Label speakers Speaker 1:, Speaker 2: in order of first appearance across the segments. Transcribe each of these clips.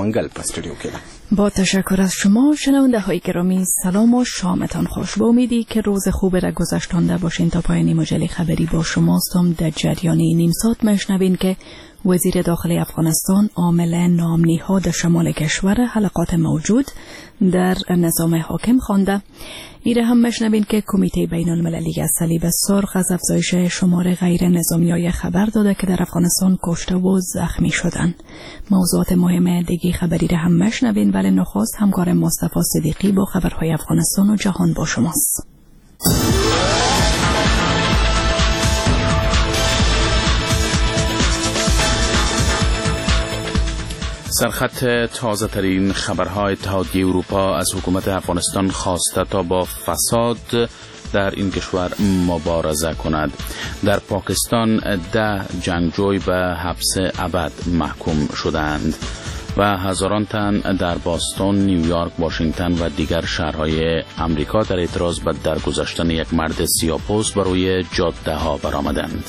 Speaker 1: منگل په استودیو کې.
Speaker 2: با تشکر از شما شنونده های گرامی، سلام و شامتان خوش. با امیدی که روز خوبی را گذشتانده باشین تا پایان مجله خبری با شماستم. در جریان نیم ساعت میشنوین که وزیر داخلی افغانستان عامل نام نهاد شمال کشور حلقات موجود در نظام حاکم خوانده. ایره هم میشنوین که کمیته بین المللی از صلیب سرخ از افزایش شمار غیر نظامیای خبر داده که در افغانستان کشته و زخمی شدن. موضوعات مهم دیگه خبری را هم میشنوین، ولی نخست همکار مصطفی صدیقی با خبرهای افغانستان و جهان با شماست.
Speaker 3: سرخط تازه ترین خبرهای اتحادیه اروپا از حکومت افغانستان خواسته تا با فساد در این کشور مبارزه کند. در پاکستان 10 جنگجوی به حبس ابد محکوم شدند و هزاران تن در باستون، نیویورک، واشنگتن و دیگر شهرهای امریکا در اعتراض به درگذشتن یک مرد سیاه‌پوست بر روی جاده ها برآمدند.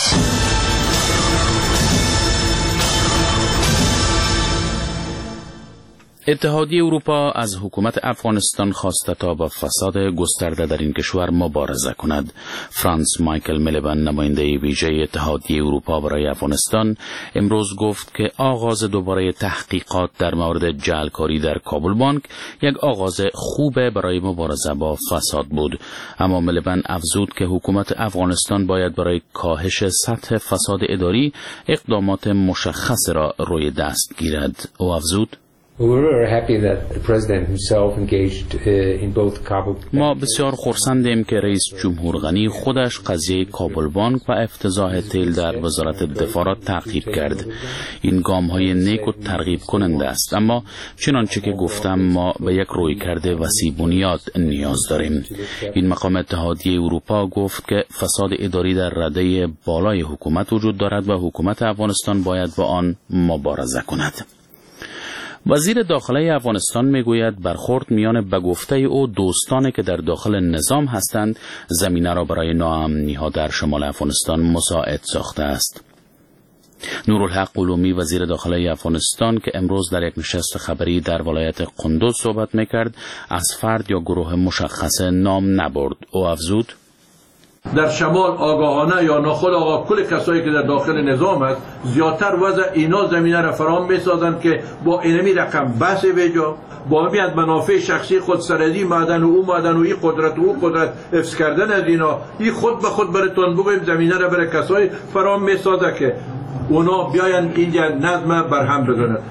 Speaker 3: اتحادیه اروپا از حکومت افغانستان خواسته تا با فساد گسترده در این کشور مبارزه کند. فرانس مایکل میلیبن، نماینده ویژه اتحادیه اروپا برای افغانستان، امروز گفت که آغاز دوباره تحقیقات در مورد جعلکاری در کابل بانک یک آغاز خوبه برای مبارزه با فساد بود. اما میلیبن افزود که حکومت افغانستان باید برای کاهش سطح فساد اداری اقدامات مشخص را روی دست گیرد. او افزود: ما بسیار خرسندیم که رئیس جمهور غنی خودش قضیه کابل بانک و افتضاح تیل در وزارت دفاع را تعقیب کرد. این گام‌های نیک و ترغیب کننده است، اما چنانچه که گفتم ما به یک رویکرد وسیع بنیاد نیاز داریم. این مقام اتحادیه اروپا گفت که فساد اداری در رده بالای حکومت وجود دارد و حکومت افغانستان باید با آن مبارزه کند. وزیر داخلی افغانستان میگوید برخورد میان به گفته او دوستانی که در داخل نظام هستند زمینه را برای ناامنی‌ها در شمال افغانستان مساعد ساخته است. نورالحق قلومی، وزیر داخلی افغانستان که امروز در یک نشست خبری در ولایت قندوز صحبت میکرد، از فرد یا گروه مشخص نام نبرد. او افزود:
Speaker 4: در شمال آگاهانه یا ناخودآگاه کل کسایی که در داخل نظام است زیادتر وضع اینا زمینه را فراهم می‌سازند که با اینمی رقم بحث بیجا، با همین از منافع شخصی خود سردی معدن و او معدن و این قدرت و او قدرت حفظ کردن از اینا، این خود به خود براتون بگویم زمینه را برای کسایی فراهم می‌سازه که اونا بیاین اینجا نظم برهم بزنند.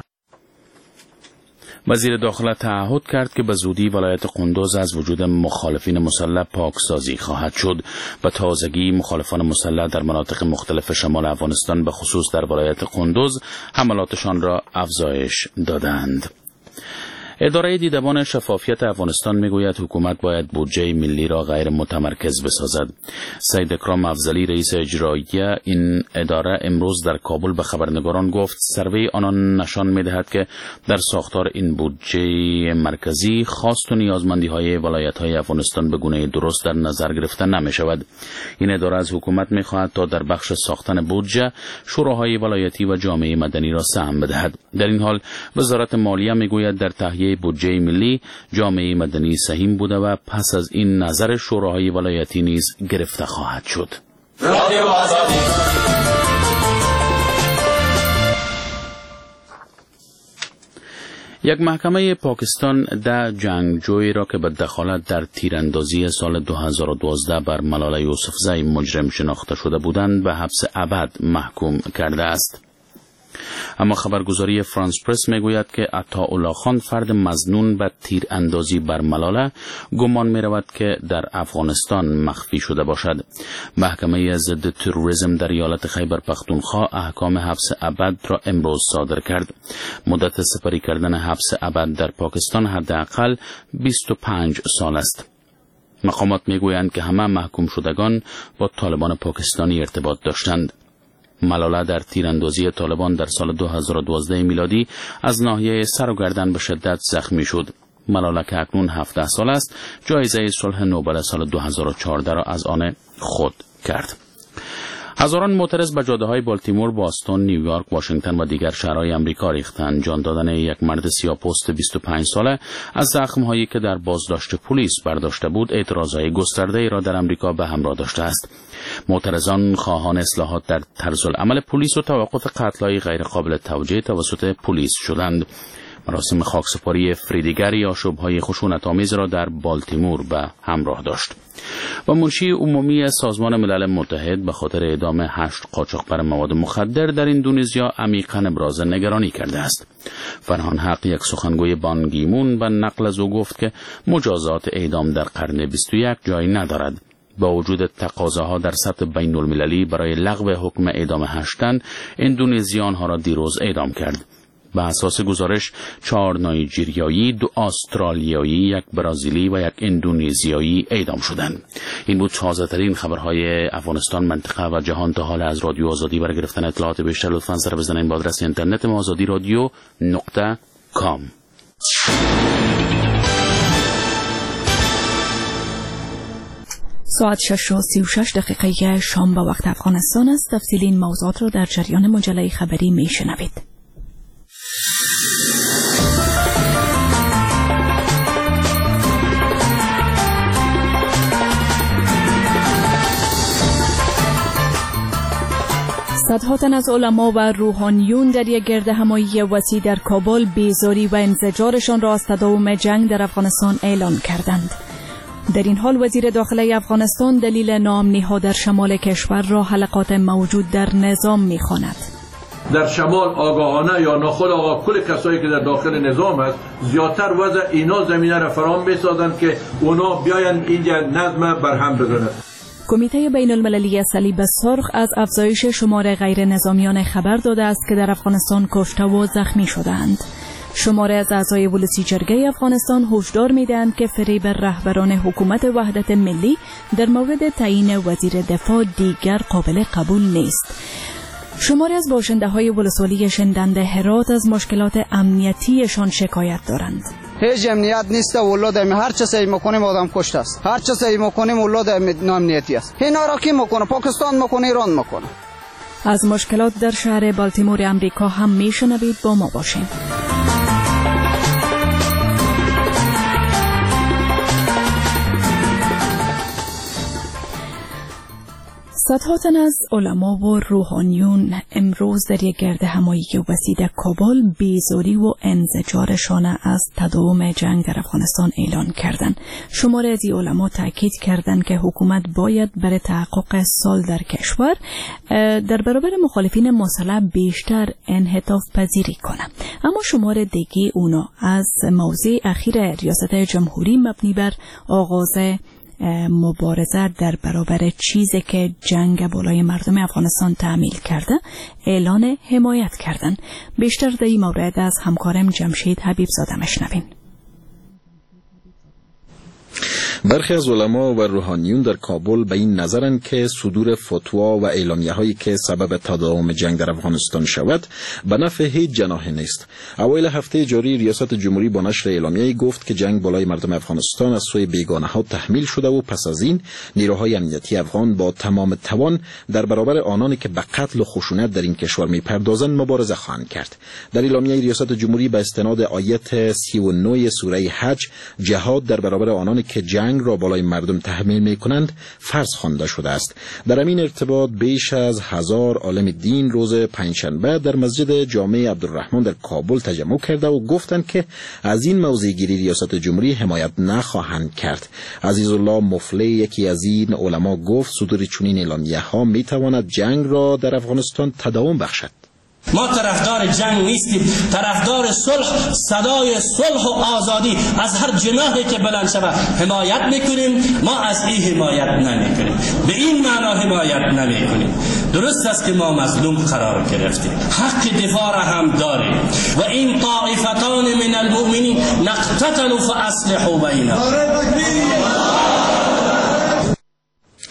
Speaker 3: وزیر داخله تعهد کرد که به زودی ولایت قندوز از وجود مخالفین مسلح پاکسازی خواهد شد. به تازگی مخالفان مسلح در مناطق مختلف شمال افغانستان به خصوص در ولایت قندوز حملاتشان را افزایش دادند. اداره دیدبان شفافیت افغانستان میگوید حکومت باید بودجه ملی را غیر متمرکز بسازد. سید اکرام افضلی، رئیس اجرایی این اداره، امروز در کابل به خبرنگاران گفت سروی آنان نشان میدهد که در ساختار این بودجه مرکزی خواست و نیازمندی‌های ولایت‌های افغانستان به گونه درست در نظر گرفته نمی‌شود. این اداره از حکومت می‌خواهد تا در بخش ساختن بودجه شوراهای ولایتی و جامعه مدنی را سهم بدهد. در این حال وزارت مالیه میگوید در تهیه بودجه ملی جامعه مدنی سهیم بوده و پس از این نظر شوراهای ولایتی نیز گرفته خواهد شد. یک محکمه پاکستان 10 جنگجوی را که به دخالت در تیراندازی سال 2012 بر ملاله یوسفزئی مجرم شناخته شده بودند به حبس ابد محکوم کرده است. اما خبرگزاری فرانس پرس میگوید که عطاالله خان، فرد مظنون به تیراندازی بر ملاله، گمان می‌رود که در افغانستان مخفی شده باشد. محکمه ضد تروریسم در ایالت خیبر پختونخوا احکام حبس ابد را امروز صادر کرد. مدت سپری کردن حبس ابد در پاکستان حداقل 25 سال است. مقامات میگویند که همه محکوم شدگان با طالبان پاکستانی ارتباط داشتند. ملاله در تیراندازی طالبان در سال 2012 میلادی از ناحیه سر و گردن به شدت زخمی شد. ملاله که اکنون 17 سال است، جایزه صلح نوبل سال 2014 را از آن خود کرد. هزاران معترض به جاده‌های بالتیمور، باستون، نیویورک، واشنگتن و دیگر شهرهای آمریکا ریختند. جان دادن یک مرد سیاه‌پوست 25 ساله از زخم‌هایی که در بازداشت پلیس برداشته بود، اعتراضهای گسترده‌ای را در آمریکا به همراه داشته است. معترضان خواهان اصلاحات در طرزالعمل پلیس و توقف قتل‌های غیرقابل توجیه توسط پلیس شدند. مراسم خاکسپاری فریدیگر آشوب‌های خشونت‌آمیز را در بالتیمور به همراه داشت. و منشی عمومی سازمان ملل متحد به خاطر اعدام 8 قاچاقبر مواد مخدر در اندونزیا عمیقاً ابراز نگرانی کرده است. فرهان حق، یک سخنگوی بان کی مون، به نقل از او گفت که مجازات اعدام در قرن 21 جایی ندارد. با وجود تقاضاها در سطح بین المللی برای لغو حکم اعدام 8 تن، اندونزیا آنها را دیروز اعدام کرد. به اساس گزارش 4 نایجریایی، 2 استرالیایی، 1 برزیلی و 1 اندونزیایی اعدام شدند. این بود تازه‌ترین خبرهای افغانستان، منطقه و جهان تا حال. از رادیو آزادی برای گرفتن اطلاعات بیشتر لطفاً سر بزنید به آدرس اینترنت ما azadiradyo.com.
Speaker 2: ساعت 6:36 شام به وقت افغانستان است. تفصیل این موضوعات را در جریان مجله خبری میشنوید. صدها تن از علما و روحانیون در یک گردهمایی وسیع در کابل بیزاری و انزجارشان را از تداوم جنگ در افغانستان اعلان کردند. در این حال وزیر داخله افغانستان دلیل ناامنی‌ها در شمال کشور را حلقات موجود در نظام می‌خواند.
Speaker 4: در شمال آگاهانه یا ناخودآگاه کل کسایی که در داخل نظام است زیادتر وضع اینا زمینه را فراهم می‌سازند که اونا بیاین اینجا نظم برهم بزنند.
Speaker 2: کمیته بین المللی صلیب سرخ از افزایش شمار غیر نظامیان خبر داده است که در افغانستان کشته و زخمی شدند. شماره از اعضای ولسی جرگه افغانستان هشدار می‌دهند که فریب رهبران حکومت وحدت ملی در مورد تعیین وزیر دفاع دیگر قابل قبول نیست. شماری از باشنده‌های ولسوالی شندند هرات از مشکلات امنیتیشان شکایت دارند.
Speaker 1: هیچ امنیت نیست. اولاد هر چه سعی میکنیم آدم کشته است. هر چه سعی میکنیم اولاد ناامنیتی است. اینا را کی میکنه؟ پاکستان میکنه، ایران میکنه.
Speaker 2: از مشکلات در شهر بالتیمور امریکا هم میشنوید. با ما باشین. صدها تن از علما و روحانیون امروز در یک گردهمایی وسیع در کابل بیزاری و انزجارشان از تداوم جنگ در افغانستان اعلان کردند. شماری از این علما تاکید کردند که حکومت باید برای تحقق صلح در کشور در برابر مخالفین مسلح بیشتر انعطاف پذیری کنند. اما شمار دیگه اونا از موضوع اخیر ریاست جمهوری مبنی بر آغاز مبارزه در برابر چیزی که جنگ بالای مردم افغانستان تعمیل کرده اعلان حمایت کردن. بیشتر در این مورد از همکارم جمشید حبیب زاده مشنویم.
Speaker 5: برخی از علما و روحانیون در کابل به این نظرند که صدور فتوا و اعلامیه هایی که سبب تداوم جنگ در افغانستان شود به نفع هیچ جناح نیست. اوایل هفته جاری ریاست جمهوری با نشر اعلامیه‌ای گفت که جنگ بالای مردم افغانستان از سوی بیگانه ها تحمیل شده و پس از این نیروهای امنیتی افغان با تمام توان در برابر آنانی که به قتل و خشونت در این کشور می‌پردازند مبارزه خواهند کرد. در اعلامیه ریاست جمهوری به استناد آیه 39 سوره حج جهاد در برابر آنانی که جنگ را بالای مردم تحمیل می‌کنند فرض خوانده شده است. در همین ارتباط بیش از 1000 عالم دین روز پنجشنبه در مسجد جامع عبدالرحمن در کابل تجمع کرده و گفتند که از این موضع گیری ریاست جمهوری حمایت نخواهند کرد. عزیزالله مفلی یکی از این علما گفت صدور چنین اعلامیه‌ها می‌تواند جنگ را در افغانستان تداوم بخشد.
Speaker 6: ما طرفدار جنگ نیستیم، طرفدار صلح، صدای صلح و آزادی از هر جناحی که بلند شود حمایت میکنیم. ما از این حمایت نمیکنیم، به این معنا حمایت نمیکنیم. درست است که ما مظلوم قرار گرفتیم، حق دفاع را هم داریم. و این طائفتان من المؤمنین نقتتلوا فاصلحوا بینهم.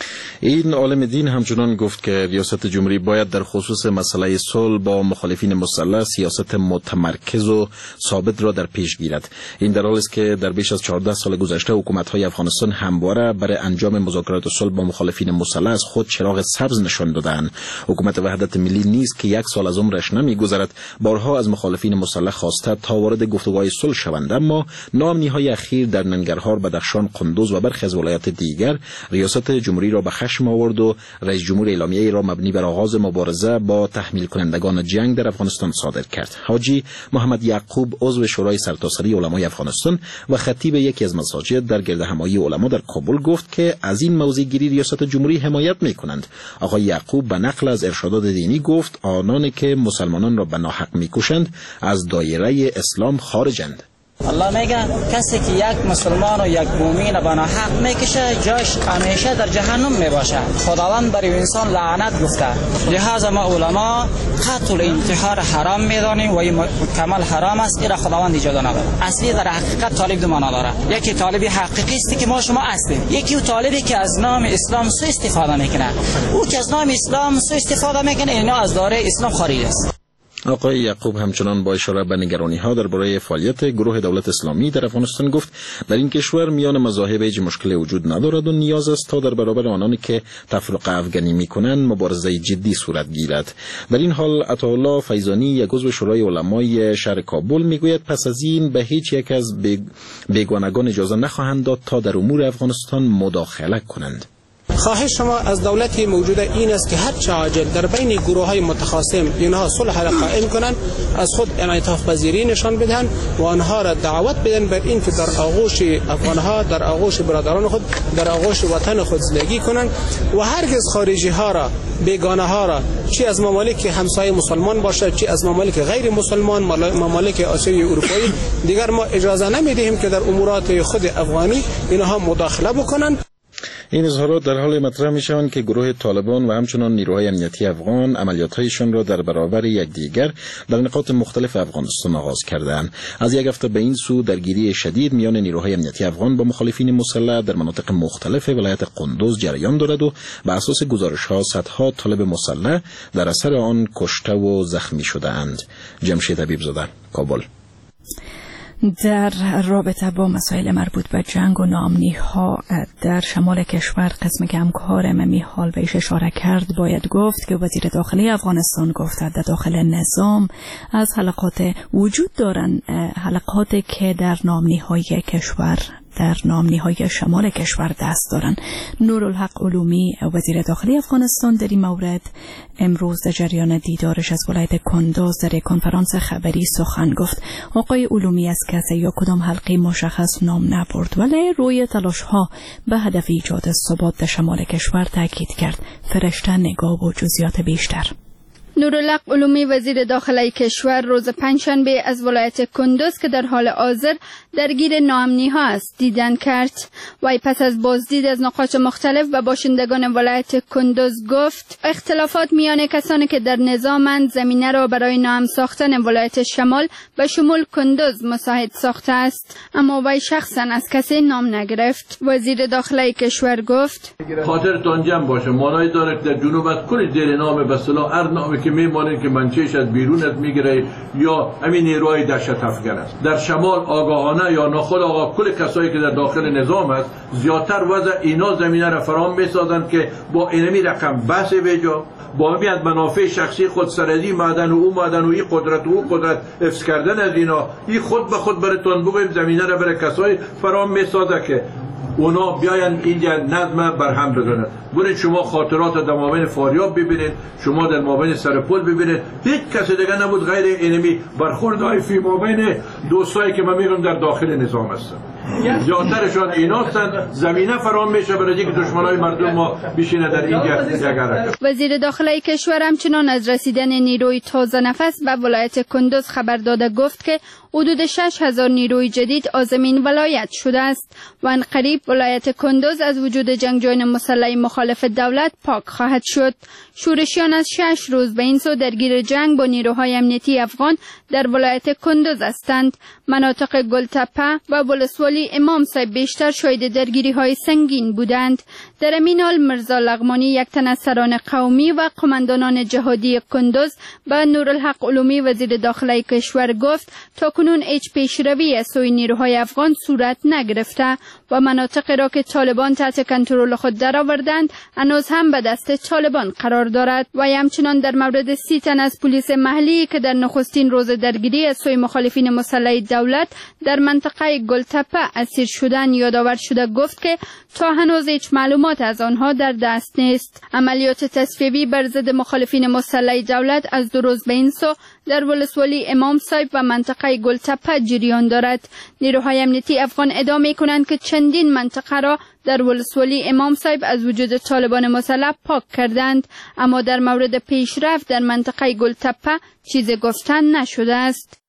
Speaker 5: این عالم دین همچنان گفت که ریاست جمهوری باید در خصوص مسئله صلح با مخالفین مسلح سیاست متمرکز و ثابت را در پیش گیرد. این در حالی است که در بیش از 14 سال گذشته حکومت‌های افغانستان همواره برای انجام مذاکرات صلح با مخالفین مسلح از خود چراغ سبز نشان دادند. حکومت وحدت ملی نیست که یک سال از عمرش نمی‌گذرد بارها از مخالفین مسلح خواسته تا وارد گفتگوهای صلح شوند، اما نامنی‌های اخیر در ننگرهار، بدخشان، قندوز و برخی از ولایات دیگر ریاست جمهوری را به خشم آورد و رئیس جمهور اعلامیه‌ای را مبنی بر آغاز مبارزه با تحمیل کنندگان جنگ در افغانستان صادر کرد. حاجی محمد یعقوب عضو شورای سرتاسری علمای افغانستان و خطیب یکی از مساجد در گردهمایی علما در کابل گفت که از این موضع گیری ریاست جمهوری حمایت می‌کنند. آقای یعقوب به نقل از ارشادات دینی گفت آنانی که مسلمانان را به ناحق می‌کشند از دایره اسلام خارجند.
Speaker 7: الله میگه کسی که یک مسلمان و یک مؤمن به ناحق میکشه جاش همیشه در جهنم میباشه. خداوند بر انسان لعنت گفته، لہذا ما علما قتل و انتحار حرام میدانیم و این کامل حرام است. این خداوند اجازه نداره. اصلی در حقیقت طالب دو معنا داره. یکی طالب حقیقی است که ما شما هستیم، یکی طالبی که از نام اسلام سوء استفاده میکنه. او که از نام اسلام سوء استفاده میکنه اینا از دایره اسلام خارج است.
Speaker 5: آقای یعقوب همچنان با اشاره به نگرانی‌ها درباره فعالیت گروه دولت اسلامی در افغانستان گفت در این کشور میان مذاهب هیچ مشکلی وجود ندارد و نیاز است تا در برابر آنانی که تفرقه افغانی می‌کنند مبارزه جدی صورت گیرد. در این حال عطاالله فیضانی یک عضو شورای علمای شهر کابل میگوید پس از این به هیچ یک از بیگانگان اجازه نخواهند داد تا در امور افغانستان مداخله کنند.
Speaker 8: خواهش ما از دولت موجوده این است که هر چه عاجل در بین گروه‌های متخاصم اینها صلح را قائم کنند، از خود انعطاف پذیری نشان بدهند و آنها را دعوت بدن بر این که در آغوش افغانها، در آغوش برادران خود، در آغوش وطن خود زندگی کنند و هرگز خارجی ها را، بیگانه ها را، چی از ممالک همسایه مسلمان باشد چی از ممالک غیر مسلمان، ممالک آسیایی اروپایی، دیگر ما اجازه نمیدهیم که در امورات خود افغانی اینها مداخله بکنند.
Speaker 5: این اظهارات در حال مطرح می‌شوند که گروه طالبان و همچنان نیروهای امنیتی افغان عملیات‌هایشان را در برابر یکدیگر در نقاط مختلف افغانستان آغاز کردند. از یک هفته به این سو درگیری شدید میان نیروهای امنیتی افغان با مخالفین مسلح در مناطق مختلف ولایت قندوز جریان دارد و بر اساس گزارش‌ها صدها طالب مسلح در اثر آن کشته و زخمی شده‌اند. جمشید حبیبزاده، کابل.
Speaker 2: در رابطه با مسائل مربوط به جنگ و ناامنی‌ها در شمال کشور قسم که همکار ممی حال بهش اشاره کرد باید گفت که وزیر داخلی افغانستان گفت در داخل نظام از حلقات وجود دارن، حلقاتی که در ناامنی‌های کشور در ناامنی‌های شمال کشور دست دارن. نورالحق علومی وزیر داخلی افغانستان در این مورد امروز در جریان دیدارش از ولایت کندوز در کنفرانس خبری سخن گفت. آقای علومی از کسی یا کدام حلقه مشخص نام نبرد ولی روی تلاش‌ها به هدف ایجاد ثبات در شمال کشور تاکید کرد. فرشته نگاه و جزئیات بیشتر.
Speaker 9: نورالحق علومی وزیر داخلی کشور روز پنجشنبه از ولایت کندوز که در حال حاضر درگیر ناامنی‌ها است دیدن کرد. وی پس از بازدید از نقاط مختلف و باشندگان ولایت کندوز گفت اختلافات میان کسانی که در نظامند زمینه را برای ناامن ساختن ولایت شمال به شمول کندوز مساعد ساخته است، اما وی شخصا از کسی نام نگرفت. وزیر داخلی کشور گفت
Speaker 4: خاطرتان جمع باشه مانایی داره که در جنوب از کل زیر نام به اصطلاح هر نامی که میمانه که منچهش از بیرونت میگیره یا همین نیروهای دهشت افکن است. در شمال آگاهانه یا ناخودآگاه کل کسایی که در داخل نظام است زیادتر وضع اینا زمینه را فراهم میسازند که با اینمی رقم بحث بیجا با همین از منافع شخصی خود سرزی معدن و او معدن و این قدرت و او قدرت حفظ کردن از اینا این خود به خود براتون بگویم زمینه را برای کسایی فراهم میسازه که اونا بیاین اینجا نظم برهم بزنند. برید شما خاطرات در مابین فاریاب ببینید، شما در مابین سرپل ببینید، هیچ کسی دیگه نبود غیر اینمی برخوردهای فی مابین دوستایی که من میگم در داخل نظام هستن. زیادترشان ایناستن، زمینه فراهم میشه برای اینکه دشمنای مردم ما بشینه در اینجا یک حرکت.
Speaker 9: وزیر داخلی کشور همچنان از رسیدن نیروی تازه نفس به ولایت کندوز خبر داده گفت که حدود 6000 نیروی جدید آزمین ولایت شده است و ان قریب ولایت کندوز از وجود جنگجویان مسلح مخالف دولت پاک خواهد شد. شورشیان از 6 روز به این سو درگیر جنگ با نیروهای امنیتی افغان در ولایت کندوز هستند. مناطق گلتپه و ولسوالی ولسوالی امام صاحب بیشتر شاهد درگیری های سنگین بودند. در همین حال مرزا لغمانی، یک تن از سران قومی و قماندانان جهادی کندوز، به نورالحق علومی وزیر داخله کشور گفت تا کنون هیچ پیشروی از سوی نیروهای افغان صورت نگرفته و مناطقی را که طالبان تحت کنترل خود درآوردند هنوز هم به دست طالبان قرار دارد. و همچنان در مورد 30 تن از پلیس محلی که در نخستین روز درگیری از سوی مخالفین مسلح دولت در منطقه گلتپه اسیر شدن یادآور شده گفت که تا هنوز هیچ معلومات از آنها در دست نیست. عملیات تصفیه‌ای بر ضد مخالفین مسلح دولت از 2 روز به این سو در ولسوالی امام صاحب و منطقه گلتپه جریان دارد. نیروهای امنیتی افغان ادعا می‌کنند که چندین منطقه را در ولسوالی امام صاحب از وجود طالبان مسلح پاک کردند، اما در مورد پیشرفت در منطقه گلتپه چیزی گفتن نشده است.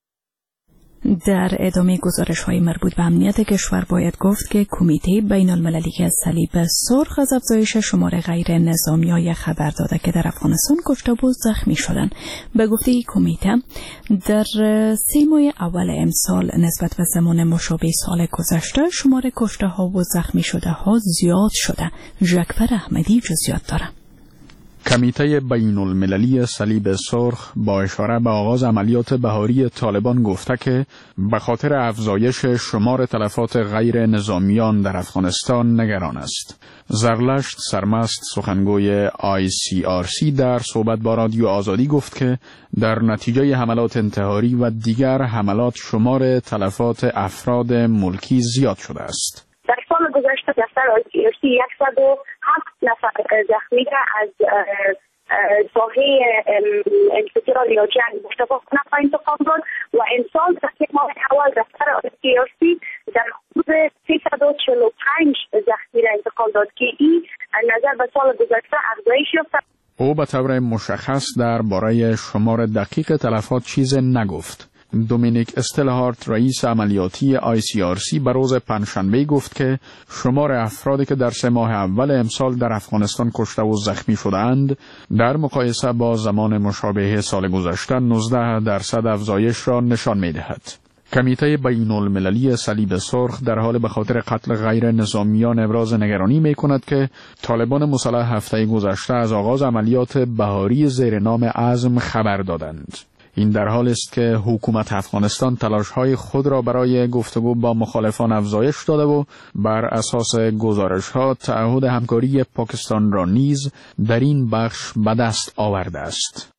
Speaker 2: در ادامه گزارش‌های مربوط به امنیت کشور باید گفت که کمیته بین المللی صلیب سرخ از افزایش شمار غیر نظامیان خبر داده که در افغانستان کشته و زخمی شدند. به گفته کمیته در 3 ماه اول امسال نسبت به زمان مشابه سال گذشته شمار کشته ها و زخمی شده ها زیاد شده. جعفر احمدی جزئیات دارد.
Speaker 10: کمیته بین المللی صلیب سرخ با اشاره به آغاز عملیات بهاری طالبان گفته که به خاطر افزایش شمار تلفات غیر نظامیان در افغانستان نگران است. زرلشت سرمست سخنگوی ICRC در صحبت با رادیو آزادی گفت که در نتیجه حملات انتحاری و دیگر حملات شمار تلفات افراد ملکی زیاد شده است.
Speaker 11: در سال گذشته دفتر ICRC 107 نفر زخمی از ساحه انفجار یا جنگ مشتبه کننده انتقال داد و امسال در 3 ماه اول دفتر ICRC در حدود 345 زخمی را انتقال داد که این نظر به سال گذشته افزایش یافته.
Speaker 10: او به طور مشخص درباره شمار دقیق تلفات چیز نگفت. دومینیک استلهارت رئیس عملیاتی ICRC به روز پنجشنبه گفت که شمار افرادی که در 3 ماه اول امسال در افغانستان کشته و زخمی شدند در مقایسه با زمان مشابه سال گذشته 19% افزایش را نشان می‌دهد. کمیته بین المللی صلیب سرخ در حال به خاطر قتل غیر نظامیان ابراز نگرانی می کند که طالبان مسلح هفته گذشته از آغاز عملیات بهاری زیر نام عزم خبر دادند. این در حال است که حکومت افغانستان تلاش‌های خود را برای گفتگو با مخالفان افزایش داده و بر اساس گزارش‌ها تعهد همکاری پاکستان را نیز در این بخش به دست آورده است.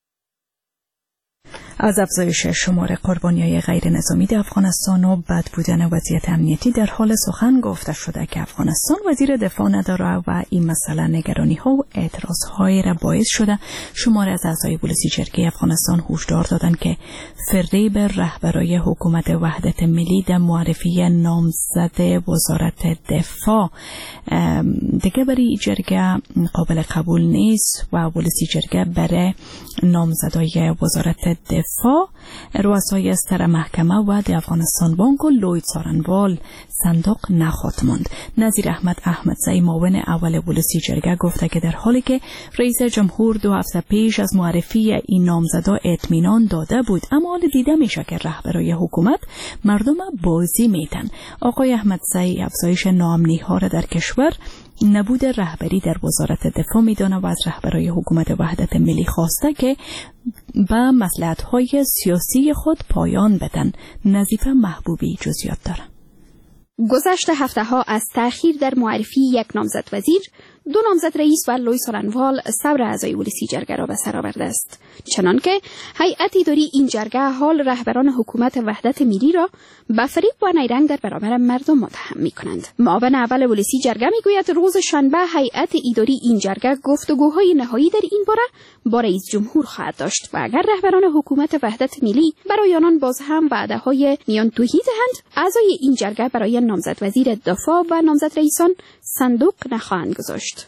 Speaker 2: از افزایش شمار قربانی‌های غیر نظامی در افغانستان و بد بودن وضعیت امنیتی در حال سخن گفته شده که افغانستان وزیر دفاع نداره و این مسئله نگرانی‌ها و اعتراض‌های را باعث شده شمار از اعضای بولسی جرگه افغانستان هشدار دادند که فریب رهبرای حکومت وحدت ملی در معرفی نامزد وزارت دفاع دیگه برای جرگه قابل قبول نیست و بولسی جرگه برای نامزدای وزارت دفاع رؤسای استر محکمه و د افغانستان بانک و لوید سارنوال صندوق نخواهد ماند. نظیر احمدزی معاون اول بولسی جرگه گفته که در حالی که رئیس جمهور 2 هفته پیش از معرفی این نامزدا اطمینان داده بود، اما حال دیده میشه که رهبرای حکومت مردم بازی میتن. آقای احمدزی افزایش ناامنی‌ها را در کشور نبود رهبری در وزارت دفاع میدانه و از رهبرای حکومت وحدت ملی خواسته که به مصلحت‌های سیاسی خود پایان بدن. نظیفه محبوبی جزئیات داره.
Speaker 12: گذشته هفته‌ها از تأخیر در معرفی یک نامزد وزیر، 2 نامزد رئیس و لوی سارنوال صبر اعضای ولسی جرگه را به سر آورده است. چنانکه هیئت اداری این جرگه حال رهبران حکومت وحدت ملی را به فریب و نیرنگ در برابر مردم متهم می‌کنند. معاون اول ولسی جرگه میگوید روز شنبه هیئت اداری این جرگه گفتگوهای نهایی در این باره با رئیس جمهور خواهد داشت و اگر رهبران حکومت وحدت ملی برای آنان باز هم وعده‌های میان توهی دهند، اعضای این جرگه برای نامزد وزیر دفاع و نامزد رئیسان صندوق نخواهند گذاشت.
Speaker 9: داشت.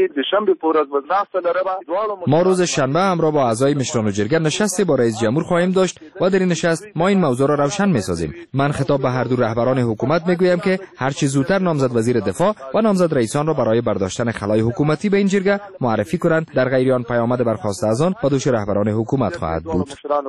Speaker 13: ما روز شنبه همراه با اعضای مشران جرگه نشستی با رئیس جمهور خواهیم داشت و در این نشست ما این موضوع را روشن می‌سازیم. من خطاب به هر دو رهبران حکومت میگویم که هر چه زودتر نامزد وزیر دفاع و نامزد رئیسان را برای برداشتن خلای حکومتی به این جرگه معرفی کنند. در غیر آن پیامد برخاسته از آن با دوش رهبران حکومت خواهد بود.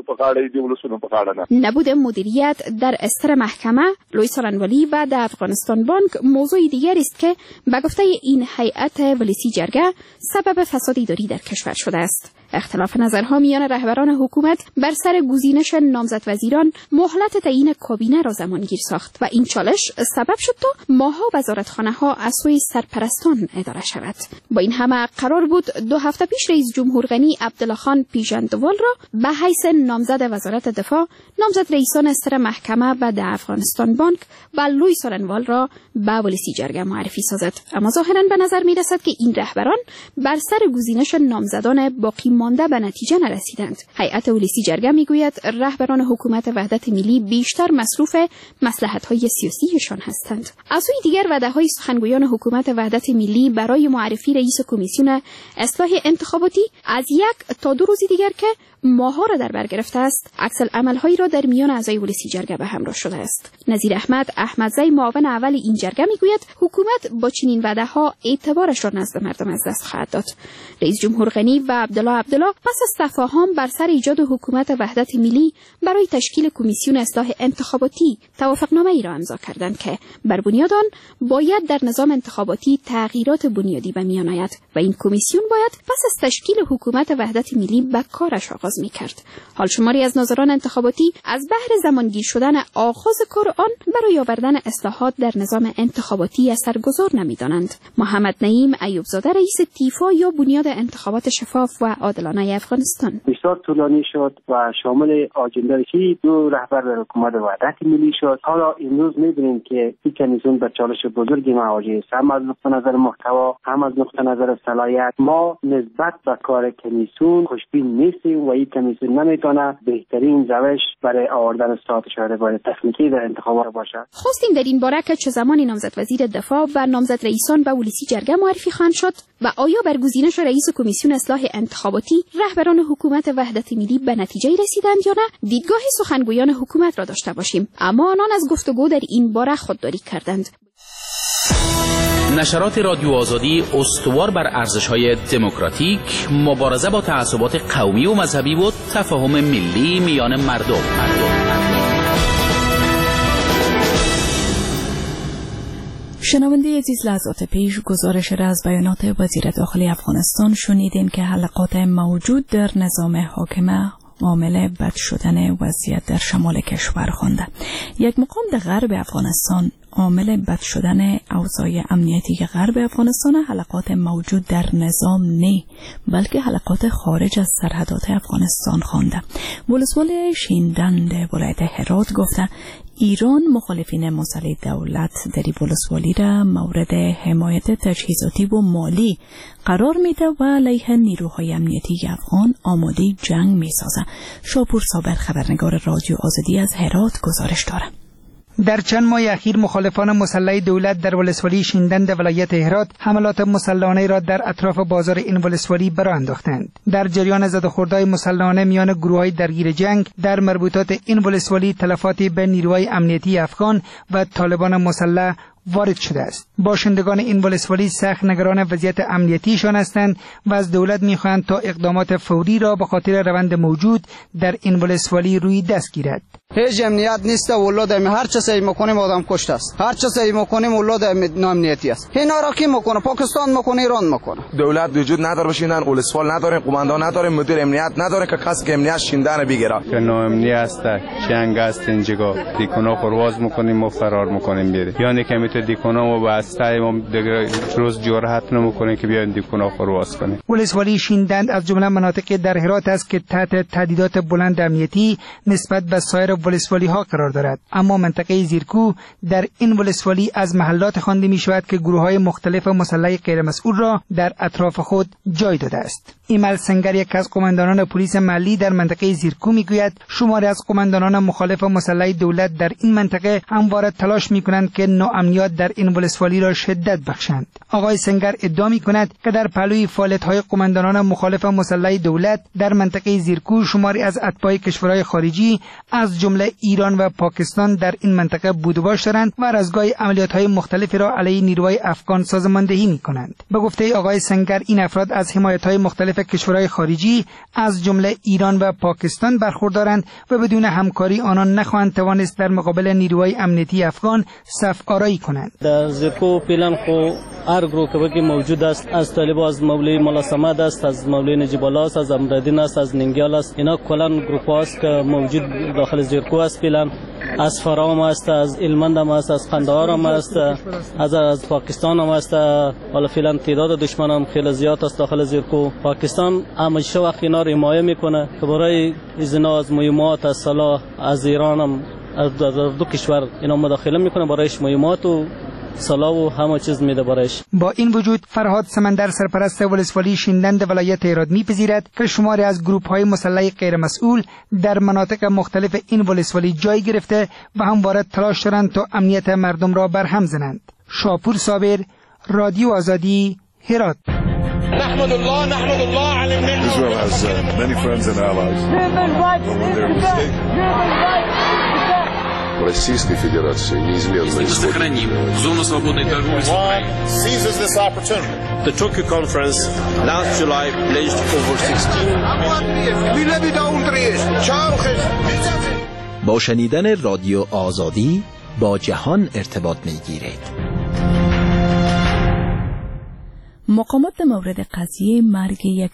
Speaker 12: نبود مدیریت در استر محکمه لوی سالنوالی و در افغانستان بانک موضوع دیگری است که به گفته این هیئت ولسی جرگه سبب فساد اداری در کشور شده است. اختلاف نظرها میان رهبران حکومت بر سر گزینش نامزد وزیران مهلت تعیین کابینه را زمانگیر ساخت و این چالش سبب شد تا ماها وزارتخانه‌ها از سوی سرپرستان اداره شود. با این همه قرار بود 2 هفته پیش رئیس جمهور غنی عبدالله خان پیژندوال را به حیث نامزد وزارت دفاع، نامزد رئیسان استر محکمه و در افغانستان بانک و لوی سالنوال را به ولسی جرگه معرفی سازد. اما ظاهراً به نظر می رسد که این رهبران بر سر گزینش نامزدان باقی مانده به نتیجه نرسیدند. هیئت ولسی جرگه میگوید رهبران حکومت وحدت ملی بیشتر مصروف مصلحت‌های سیاسیشان هستند. از سوی دیگر وعده‌های سخنگویان حکومت وحدت ملی برای معرفی رئیس کمیسیون اصلاح انتخاباتی از 1 تا 2 روز دیگر که ماها را در بر گرفته است، عکس العمل‌هایی را در میان اعضای ولسی جرگه به همراه شده است. نظیر احمدزی معاون اول این جرگه میگوید حکومت با چنین وعده‌ها اعتبارش را نزد مردم از دست خواهد داد. رئیس جمهور غنی و عبدالله پس از تفاهم بر سر ایجاد حکومت وحدت ملی برای تشکیل کمیسیون اصلاح انتخاباتی توافقنامه‌ای را امضا کردند که بر بنیاد آن باید در نظام انتخاباتی تغییرات بنیادی به میان آید و این کمیسیون باید پس از تشکیل حکومت وحدت ملی به کارش آغاز می‌کرد. حال شماری از ناظران انتخاباتی از بهر زمانگیر شدن آغاز کار آن برای آوردن اصلاحات در نظام انتخاباتی اثرگذار نمی‌دانند. محمد نعیم ایوبزاده رئیس تیفا یا بنیاد انتخابات شفاف و عادلانه افغانستان
Speaker 14: بسیار طولانی شد و شامل آجنده‌ای 2 رهبر حکومت وحدت ملی شد. حالا امروز می‌بینیم که این کمیسیون به چالش بزرگی مواجه است، هم از نقطه نظر محتوا هم از نقطه نظر صلاحیت. ما نسبت به کار کمیسیون خوشبین نیستیم و این کمیسیون نمیتونه بهترین روش برای آوردن اصلاحات شهرداری تکنیکی در انتخابات باشد.
Speaker 12: خواستیم در این باره که چه زمانی نامزد وزیر دفاع و نامزد رئیسان به ولسی جرگه معرفی خواهند شد و آیا بر گزینش رئیس کمیسیون اصلاح انتخاباتی رهبران حکومت وحدت ملی به نتیجه رسیدند یا نه دیدگاه سخنگویان حکومت را داشته باشیم، اما آنان از گفتگو در این باره خودداری کردند.
Speaker 3: نشرات رادیو آزادی استوار بر ارزش‌های دموکراتیک، مبارزه با تعصبات قومی و مذهبی و تفاهم ملی میان مردم.
Speaker 2: شنونده عزیز، لحظات پیش گزارش را از بیانات وزیر داخلی افغانستان شنیدیم که حلقات موجود در نظام حاکمه عامل بد شدن وضعیت در شمال کشور خوانده. یک مقام در غرب افغانستان عامل بد شدن اوضاع امنیتی غرب افغانستان حلقات موجود در نظام نه، بلکه حلقات خارج از سرحدات افغانستان خوانده. ولسوالی شیندند ولایت هرات گفته ایران مخالفین مسلح دولت در ولسوالی را مورد حمایت تجهیزاتی و مالی قرار میده و علیه نیروهای امنیتی افغان آماده جنگ میسازه. شاپور صابر خبرنگار رادیو آزادی از هرات گزارش داره.
Speaker 15: در چند ماه اخیر مخالفان مسلح دولت در ولسوالی شیندند ولایت هرات حملات مسلحانه را در اطراف بازار این ولسوالی برآ انداختند. در جریان زد و خوردهای مسلحانه میان گروه‌های درگیر جنگ در مربوطات این ولسوالی تلفاتی به نیروهای امنیتی افغان و طالبان مسلح وارد شده است. باشندگان این ولسوالی سخت نگران وضعیت امنیتیشان هستند و از دولت می‌خواهند تا اقدامات فوری را به خاطر روند موجود در این ولسوالی روی دست گیرد.
Speaker 1: هیچ امنیت نیست و ولاد هر چه سعی میکنیم آدم کشته است. هر چه سعی میکنیم ولاد ناامنیتی است. اینا را کی میکنه؟ پاکستان میکنه، ایران میکنه.
Speaker 16: دولت وجود نداره بشینن، ولسوال نداره، قماندان نداره، مدیر امنیت نداره که کسی که امنیت شیندن بگیره.
Speaker 17: که ناامنی است، جنگ است اینجا. دیکونا پرواز میکنیم و فرار میکنیم میره. یعنی که میتونه دیکونا و واسطه ما دیگه روز جرأت نمیکنه که بیان دیکونا پرواز کنه.
Speaker 15: ولسوالی شیندند از جمله مناطق در هرات است که تحت تهدیدات بلند امنیتی نسبت به سایر ولسوالی ها قرار دارد. اما منطقه زیرکو در این ولسوالی از محلات خوانده می شود که گروه های مختلف مسلح غیر مسئول را در اطراف خود جای داده است. ایمل سنگر، یک از قماندانان پلیس محلی در منطقه زیرکو میگوید شماری از قماندانان مخالف مسلح دولت در این منطقه همواره تلاش میکنند که ناامنیات عملیات در این ولسوالی را شدت بخشند. آقای سنگر ادعا می‌کند که در پهلوی فعالیت‌های قماندانان مخالف مسلح دولت در منطقه زیرکو شماری از اتباع کشورهای خارجی از جمله ایران و پاکستان در این منطقه بود و باش دارند و رزمگاه عملیات‌های مختلفی را علیه نیروهای افغان سازماندهی می‌کنند. به گفته آقای سنگر این افراد از حمایت‌های مختلف کشورهای خارجی از جمله ایران و پاکستان برخوردارند و بدون همکاری آنان نخواهند توانست در مقابل نیروهای امنیتی افغان صف آرایی کنند.
Speaker 6: در زیرکو فعلا خو هر گروه که موجود است، از طالب از مولوی مولا صمد است، از مولوی نجیب الله است، از امردین است، از ننگیال است، اینا کلا گروه است که موجود داخل زیرکو است. فعلا از فرام است، از هلمند هم است، از قندهار هم است، از پاکستان هم است. حالا فعلا تعداد دشمن هم خیلی زیاد است داخل زیرکو. پاکستان همیشه وقت اینا رو حمایت میکنه که برای اینا از مهمات از صلاح از ایران هم از دو کشور اینا مداخله میکنه، برایش مهمات و سلاح و همه چیز میده برایش.
Speaker 15: با این وجود فرهاد سمندر سرپرست ولسوالی شیندند ولایت هرات میپذیرد که شماری از گروه‌های مسلح غیر مسئول در مناطق مختلف این ولسوالی جای گرفته و همواره تلاش دارند تا امنیت مردم را برهم زنند. شاپور صابر، رادیو آزادی، هرات.
Speaker 18: نحمد الله على النعمة. Israel has many friends and allies.
Speaker 19: Российской Федерации неизменно
Speaker 20: сохраним зону свободной торговли с Украиной.
Speaker 18: Seizes this opportunity.
Speaker 21: The Tokyo conference last July pledged over 16.
Speaker 5: با شنیدن رادیو آزادی با جهان ارتباط می‌گیرید.
Speaker 2: مقامات در مورد قضیه مرگ یک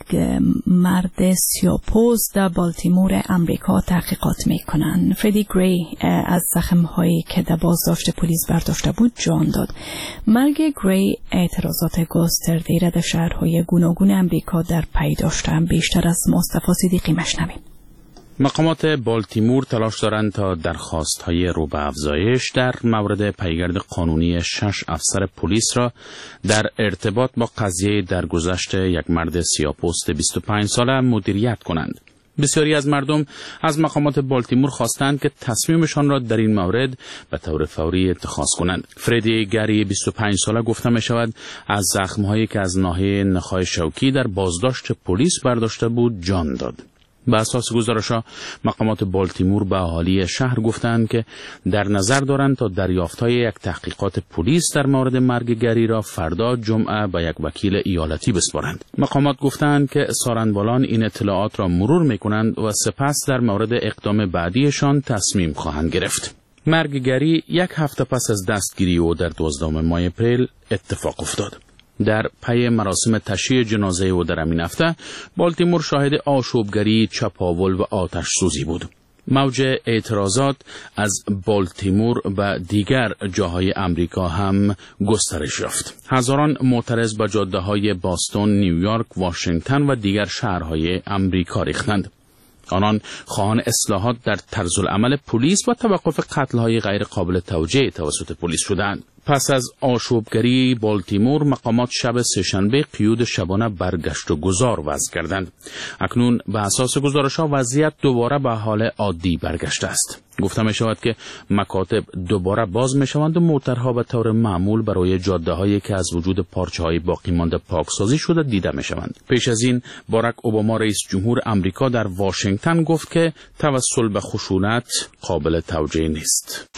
Speaker 2: مرد سیاه‌پوست در بالتیمور امریکا تحقیقات میکنند. فردی گری از زخم‌هایی که در بازداشت پلیس برداشته بود جان داد. مرگ گری اعتراضات گسترده را در شهرهای گوناگون امریکا در پی داشته. بیشتر از مصطفی صدیقی مشنویم.
Speaker 3: مقامات بالتیمور تلاش دارند تا درخواست‌های رو به افزایش در مورد پیگرد قانونی 6 افسر پلیس را در ارتباط با قضیه درگذشت یک مرد سیاه‌پوست 25 ساله مدیریت کنند. بسیاری از مردم از مقامات بالتیمور خواستند که تصمیمشان را در این مورد به طور فوری اتخاذ کنند. فردی گری 25 ساله گفته می شود از زخم‌هایی که از ناحیه نخاع شوکی در بازداشت پلیس برداشته بود جان داد. به اساس گزارش‌ها مقامات بالتیمور به اهالی شهر گفتند که در نظر دارند تا دریافت‌های یک تحقیقات پلیس در مورد مرگ گری را فردا جمعه به یک وکیل ایالتی بسپارند. مقامات گفتند که سارنوالان این اطلاعات را مرور می‌کنند و سپس در مورد اقدام بعدیشان تصمیم خواهند گرفت. مرگ گری یک هفته پس از دستگیری او در 12 ماه اپریل اتفاق افتاد. در پی مراسم تشییع جنازه او در همین هفته بالتیمور شاهد آشوبگری، چپاول و آتش سوزی بود. موج اعتراضات از بالتیمور و دیگر جاهای امریکا هم گسترش یافت. هزاران معترض به جاده‌های باستون، نیویورک، واشنگتن و دیگر شهرهای امریکا ریختند. آنان خواهان اصلاحات در طرز العمل پلیس و توقف قتل‌های غیر قابل توجیه توسط پلیس شدند. پس از آشوبگری بالتیمور مقامات شب سه‌شنبه قیود شبانه برگشت و گذار وضع کردند. اکنون به اساس گزارش‌ها وضعیت دوباره به حال عادی برگشته است. گفته می شود که مکاتب دوباره باز می شوند و موترها به طور معمول برای جاده‌هایی که از وجود پارچه‌های باقی مانده پاکسازی شده دیده می شوند. پیش از این باراک اوباما رئیس جمهور آمریکا در واشنگتن گفت که توسل به خشونت قابل توجیه نیست.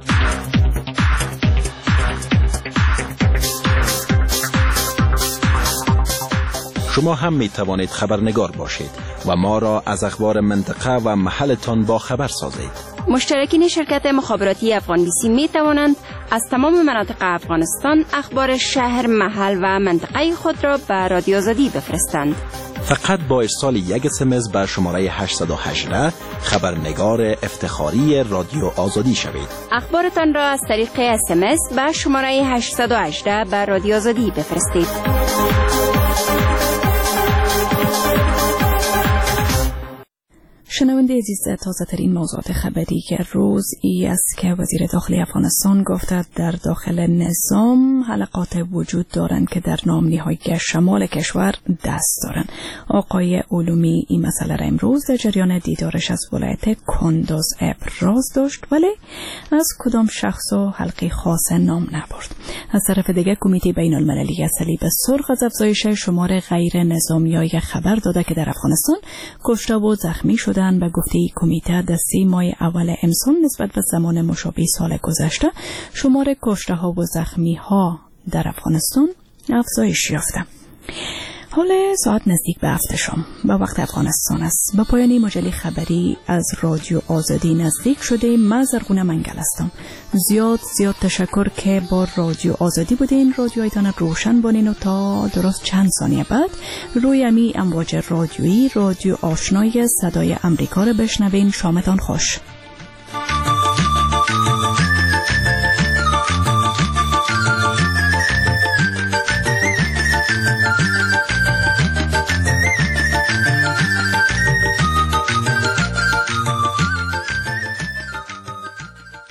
Speaker 5: شما هم می توانید خبرنگار باشید و ما را از اخبار منطقه و محلتان با خبر سازید.
Speaker 12: مشترکین شرکت مخابراتی افغان بیسی می توانند از تمام مناطق افغانستان اخبار شهر، محل و منطقه خود را به رادیو آزادی بفرستند.
Speaker 5: فقط با ارسال یک SMS به شماره 818 خبرنگار افتخاری رادیو آزادی شوید.
Speaker 12: اخبارتان را از طریق SMS به شماره 818 به رادیو آزادی بفرستید.
Speaker 2: شنونده عزیز، تازه ترین موضوعات خبری که روز ای است که وزیر داخلی افغانستان گفته در داخل نظام حلقات وجود دارند که در نامنی‌های شمال کشور دست دارند. آقای علومی این مسئله را امروز در جریان دیدارش از ولایت کندوز ابراز داشت، ولی از کدام شخص و حلقه خاص نام نبرد. از طرف دیگر کمیته بین المللی صلیب سرخ از افزایش شمار غیر نظامیای خبر داده که در افغانستان کشته و زخمی شدند. به گفته کمیته در 3 ماه اول امسال نسبت به زمان مشابه سال گذشته شمار کشته ها و زخمی ها در افغانستان افزایش یافته. حال ساعت نزدیک به 7 شام به وقت افغانستان است. به پایان مجله خبری از رادیو آزادی نزدیک شده. من زرغونه منگل هستم. زیاد تشکر که با رادیو آزادی بودین. رادیویتان روشن بانین و تا درست چند ثانیه بعد روی امی امواج رادیویی رادیو آشنای صدای امریکا را بشنوین. شامتان خوش.